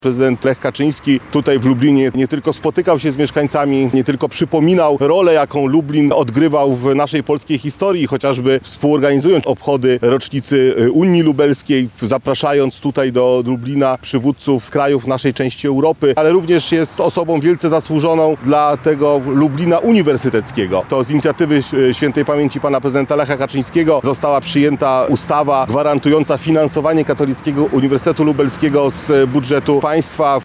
Prezydent Lech Kaczyński tutaj w Lublinie nie tylko spotykał się z mieszkańcami, nie tylko przypominał rolę, jaką Lublin odgrywał w naszej polskiej historii, chociażby współorganizując obchody rocznicy Unii Lubelskiej, zapraszając tutaj do Lublina przywódców krajów naszej części Europy, ale również jest osobą wielce zasłużoną dla tego Lublina uniwersyteckiego. To z inicjatywy świętej pamięci pana prezydenta Lecha Kaczyńskiego została przyjęta ustawa gwarantująca finansowanie Katolickiego Uniwersytetu Lubelskiego z budżetu państwa.